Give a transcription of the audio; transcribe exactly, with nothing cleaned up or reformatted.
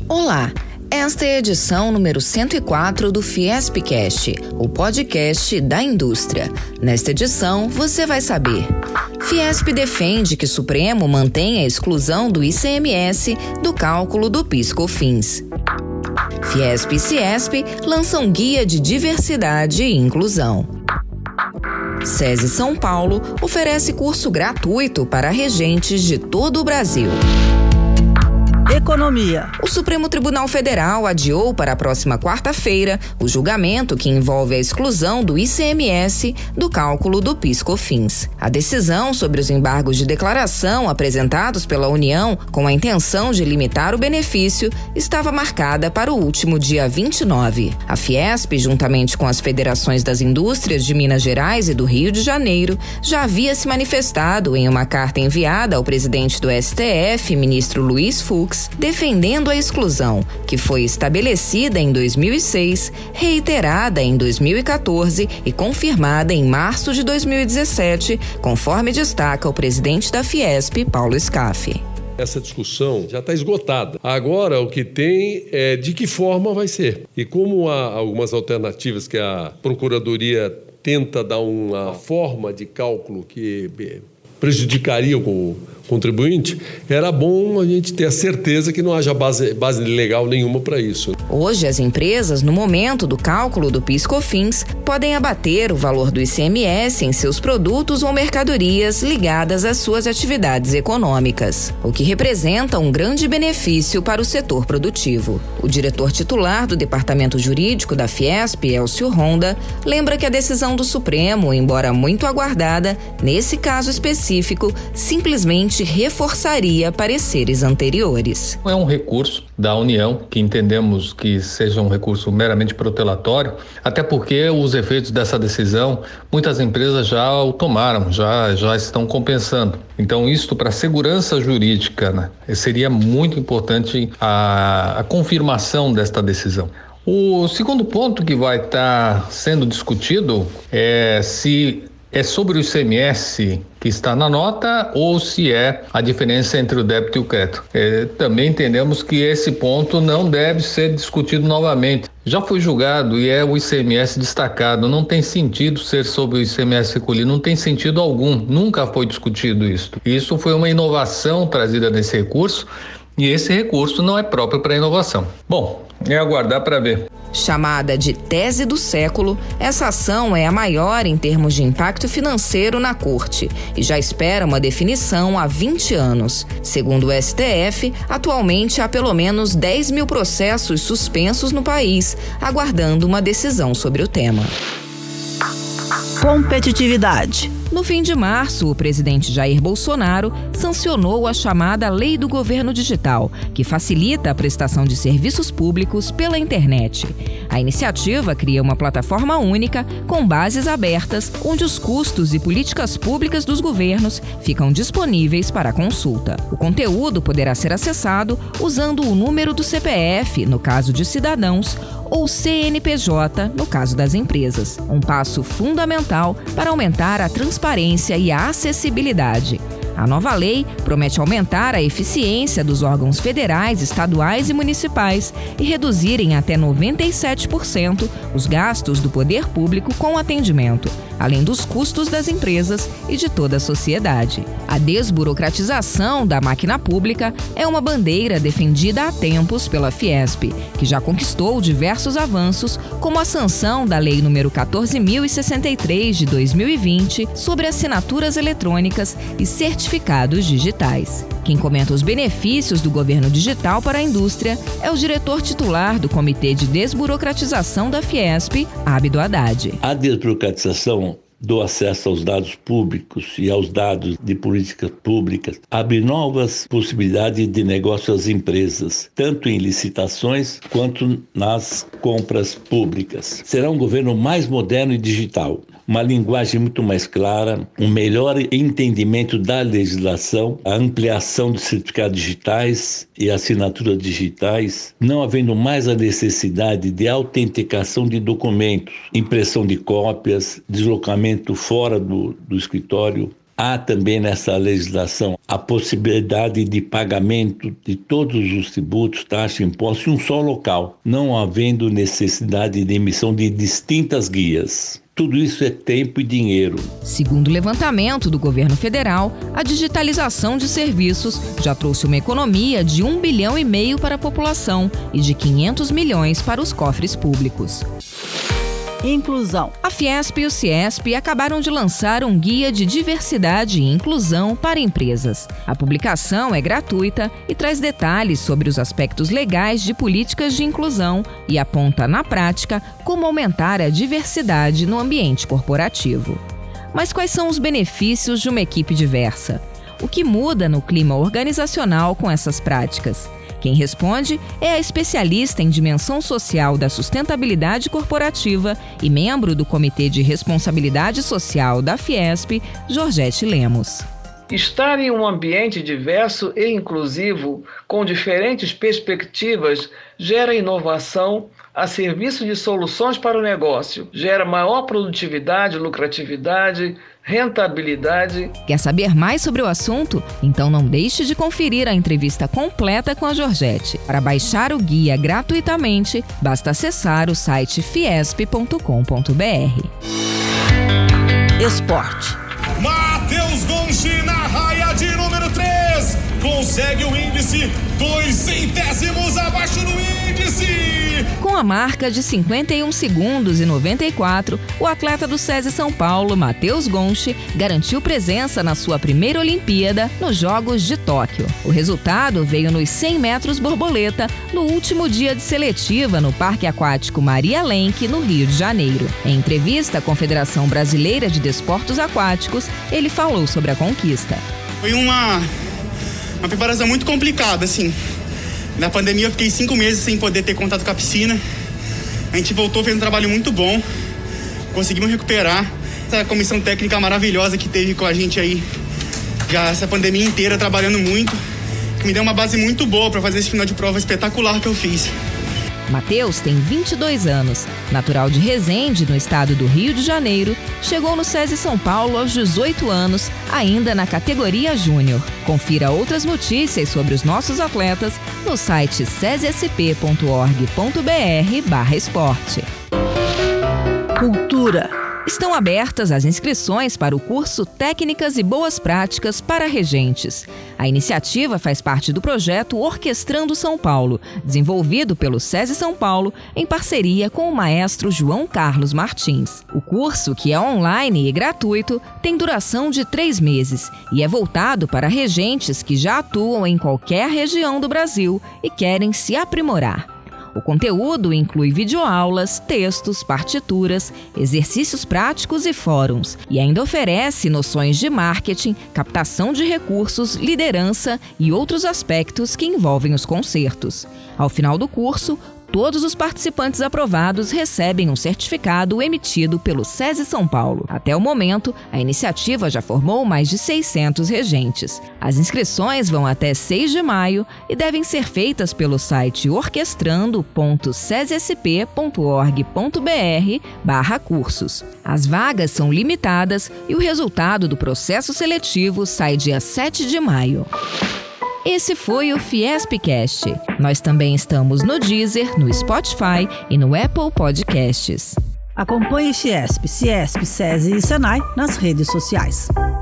Olá, esta é a edição número cento e quatro do Fiespcast, o podcast da indústria. Nesta edição, você vai saber: Fiesp defende que Supremo mantenha a exclusão do I C M S do cálculo do PIS/COFINS. Fiesp e Ciesp lançam guia de diversidade e inclusão. SESI São Paulo oferece curso gratuito para regentes de todo o Brasil. Economia. O Supremo Tribunal Federal adiou para a próxima quarta-feira o julgamento que envolve a exclusão do I C M S do cálculo do PIS/COFINS. A decisão sobre os embargos de declaração apresentados pela União com a intenção de limitar o benefício estava marcada para o último dia vinte e nove. A Fiesp, juntamente com as federações das indústrias de Minas Gerais e do Rio de Janeiro, já havia se manifestado em uma carta enviada ao presidente do S T F, ministro Luiz Fux, defendendo a exclusão, que foi estabelecida em dois mil e seis, reiterada em dois mil e quatorze e confirmada em março de dois mil e dezessete, conforme destaca o presidente da Fiesp, Paulo Scaff. Essa discussão já está esgotada. Agora o que tem é de que forma vai ser. E como há algumas alternativas que a Procuradoria tenta dar uma forma de cálculo que prejudicaria o contribuinte, era bom a gente ter a certeza que não haja base, base legal nenhuma para isso. Hoje, as empresas, no momento do cálculo do PIS/COFINS, podem abater o valor do I C M S em seus produtos ou mercadorias ligadas às suas atividades econômicas, o que representa um grande benefício para o setor produtivo. O diretor titular do Departamento Jurídico da Fiesp, Elcio Ronda, lembra que a decisão do Supremo, embora muito aguardada, nesse caso específico, simplesmente reforçaria pareceres anteriores. É um recurso da União, que entendemos que seja um recurso meramente protelatório, até porque os efeitos dessa decisão, muitas empresas já o tomaram, já, já estão compensando. Então, isso para a segurança jurídica, né, seria muito importante a, a confirmação desta decisão. O segundo ponto que vai estar sendo discutido é se é sobre o I C M S que está na nota ou se é a diferença entre o débito e o crédito. É, também entendemos que esse ponto não deve ser discutido novamente. Já foi julgado e é o I C M S destacado. Não tem sentido ser sobre o I C M S recolhido, não tem sentido algum. Nunca foi discutido isso. Isso foi uma inovação trazida nesse recurso e esse recurso não é próprio para inovação. Bom, é aguardar para ver. Chamada de tese do século, essa ação é a maior em termos de impacto financeiro na Corte e já espera uma definição há vinte anos. Segundo o S T F, atualmente há pelo menos dez mil processos suspensos no país, aguardando uma decisão sobre o tema. Competitividade. No fim de março, o presidente Jair Bolsonaro sancionou a chamada Lei do Governo Digital, que facilita a prestação de serviços públicos pela internet. A iniciativa cria uma plataforma única com bases abertas, onde os custos e políticas públicas dos governos ficam disponíveis para consulta. O conteúdo poderá ser acessado usando o número do C P F, no caso de cidadãos, ou C N P J, no caso das empresas. Um passo fundamental para aumentar a transparência e a acessibilidade. A nova lei promete aumentar a eficiência dos órgãos federais, estaduais e municipais e reduzir em até noventa e sete por cento os gastos do poder público com atendimento, além dos custos das empresas e de toda a sociedade. A desburocratização da máquina pública é uma bandeira defendida há tempos pela Fiesp, que já conquistou diversos avanços, como a sanção da Lei número quatorze mil e sessenta e três de dois mil e vinte sobre assinaturas eletrônicas e certificados digitais. Quem comenta os benefícios do governo digital para a indústria é o diretor titular do Comitê de Desburocratização da Fiesp, Abdo Haddad. A desburocratização do acesso aos dados públicos e aos dados de políticas públicas abre novas possibilidades de negócio às empresas, tanto em licitações quanto nas compras públicas. Será um governo mais moderno e digital, uma linguagem muito mais clara, um melhor entendimento da legislação, a ampliação de certificados digitais e assinaturas digitais, não havendo mais a necessidade de autenticação de documentos, impressão de cópias, deslocamento fora do, do escritório. Há também nessa legislação a possibilidade de pagamento de todos os tributos, taxas e impostos em um só local, não havendo necessidade de emissão de distintas guias. Tudo isso é tempo e dinheiro. Segundo o levantamento do governo federal, a digitalização de serviços já trouxe uma economia de um bilhão e meio para a população e de quinhentos milhões para os cofres públicos. Inclusão. A Fiesp e o Ciesp acabaram de lançar um guia de diversidade e inclusão para empresas. A publicação é gratuita e traz detalhes sobre os aspectos legais de políticas de inclusão e aponta, na prática, como aumentar a diversidade no ambiente corporativo. Mas quais são os benefícios de uma equipe diversa? O que muda no clima organizacional com essas práticas? Quem responde é a especialista em dimensão social da sustentabilidade corporativa e membro do Comitê de Responsabilidade Social da Fiesp, Georgette Lemos. Estar em um ambiente diverso e inclusivo, com diferentes perspectivas, gera inovação a serviço de soluções para o negócio, gera maior produtividade, lucratividade, rentabilidade. Quer saber mais sobre o assunto? Então não deixe de conferir a entrevista completa com a Georgette. Para baixar o guia gratuitamente, basta acessar o site fiesp ponto com ponto b r. Esporte. Matheus Gonchi na raia de número três. Consegue o índice dois centésimos abaixo do índice. Com a marca de cinquenta e um segundos e noventa e quatro, o atleta do SESI São Paulo, Matheus Gonchi, garantiu presença na sua primeira Olimpíada nos Jogos de Tóquio. O resultado veio nos cem metros borboleta, no último dia de seletiva no Parque Aquático Maria Lenk, no Rio de Janeiro. Em entrevista à Confederação Brasileira de Desportos Aquáticos, ele falou sobre a conquista. Foi uma, uma preparação muito complicada, assim. Na pandemia eu fiquei cinco meses sem poder ter contato com a piscina. A gente voltou, fez um trabalho muito bom. Conseguimos recuperar. Essa comissão técnica maravilhosa que teve com a gente aí, já essa pandemia inteira, trabalhando muito, que me deu uma base muito boa para fazer esse final de prova espetacular que eu fiz. Matheus tem vinte e dois anos, natural de Resende, no estado do Rio de Janeiro, chegou no SESI São Paulo aos dezoito anos, ainda na categoria Júnior. Confira outras notícias sobre os nossos atletas no site sesesp ponto org ponto br barra esporte. Cultura. Estão abertas as inscrições para o curso Técnicas e Boas Práticas para Regentes. A iniciativa faz parte do projeto Orquestrando São Paulo, desenvolvido pelo SESI São Paulo em parceria com o maestro João Carlos Martins. O curso, que é online e gratuito, tem duração de três meses e é voltado para regentes que já atuam em qualquer região do Brasil e querem se aprimorar. O conteúdo inclui videoaulas, textos, partituras, exercícios práticos e fóruns, e ainda oferece noções de marketing, captação de recursos, liderança e outros aspectos que envolvem os concertos. Ao final do curso, todos os participantes aprovados recebem um certificado emitido pelo SESI São Paulo. Até o momento, a iniciativa já formou mais de seiscentos regentes. As inscrições vão até seis de maio e devem ser feitas pelo site orquestrando ponto sesesp ponto org ponto br barra cursos. As vagas são limitadas e o resultado do processo seletivo sai dia sete de maio. Esse foi o Fiespcast. Nós também estamos no Deezer, no Spotify e no Apple Podcasts. Acompanhe Fiesp, Ciesp, SESI e Senai nas redes sociais.